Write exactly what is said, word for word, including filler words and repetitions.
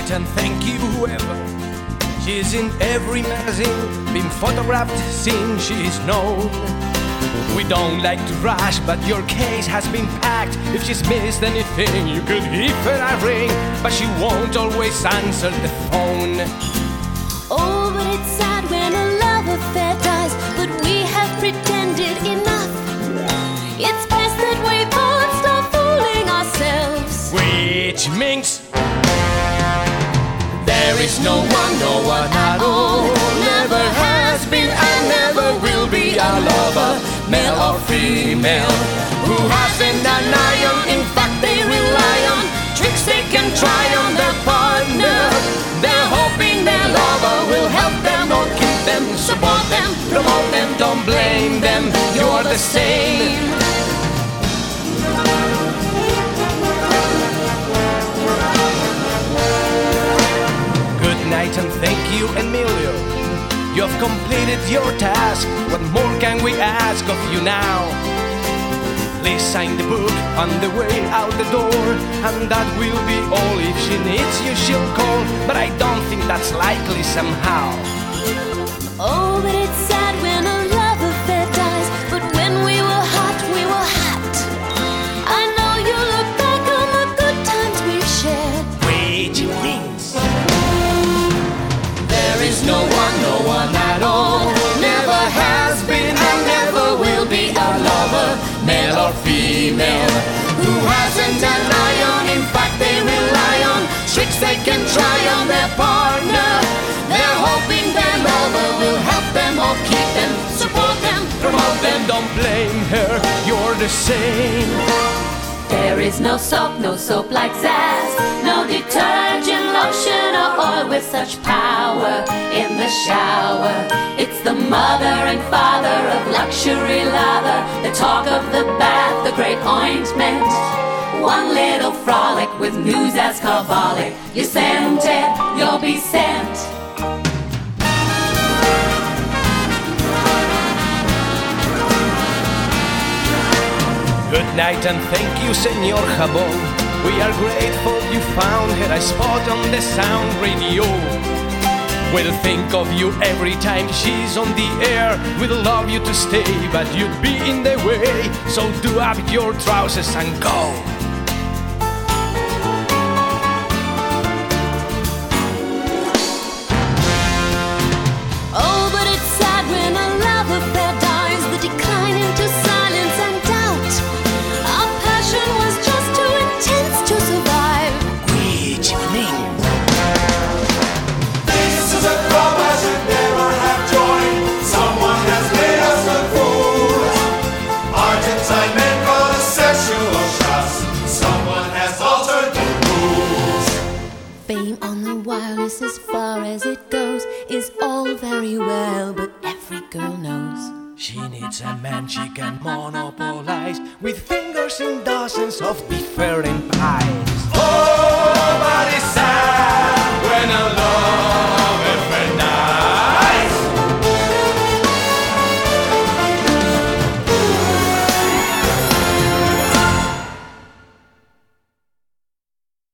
night and thank you whoever. She's in every magazine, been photographed since she's known. We don't like to rush, but your case has been packed. If she's missed anything, you could give her a ring, but she won't always answer the phone. Oh, but it's sad when a love affair dies, but we have pretended enough. It's best that we both stop fooling ourselves. Which means there is no one, no one at all. Never has been and never will be a lover, male or female, who hasn't an iron. In fact, they rely on tricks they can try on their partner. They're hoping their lover will help them or keep them, support them, promote them. Don't blame them, you're the same. Good night and thank you, Emilio. You've completed your task. What more can we ask of you now? Please sign the book on the way out the door, and that will be all. If she needs you, she'll call, but I don't think that's likely somehow. Oh, but it's sad when a love affair dies, but when we were hot, we were hot. I know you look back on the good times we shared. Which means there is no one, no one at all. Never has been and never will be a lover, male or female, who hasn't an iron. In fact, they rely on tricks they can try on their partner. They're hoping their lover will help them or keep them, support them, promote them. Don't blame her, you're the same. There is no soap, no soap like Zaz, no detergent, lotion or oil with such power in the shower. It's the mother and father of luxury lather, the talk of the bath, the great ointment. One little frolic with news as carbolic. You're scented, you'll be sent. Good night and thank you, Senor Jabón. We are grateful you found her a spot on the sound radio. We'll think of you every time she's on the air. We'd love you to stay, but you'd be in the way. So do up your trousers and go. Oh, but it's sad when a love affair dies, the decline into silence and doubt. Our passion was just too intense to survive. Which means This is a club I should never have joined. Someone has made us look fools. Argentine men call us sexual shots. Someone has altered the rules. Fame on the wireless, as far as it goes, is all very well, but every girl knows she needs a man she can monopolize with fingers in dozens of different pies.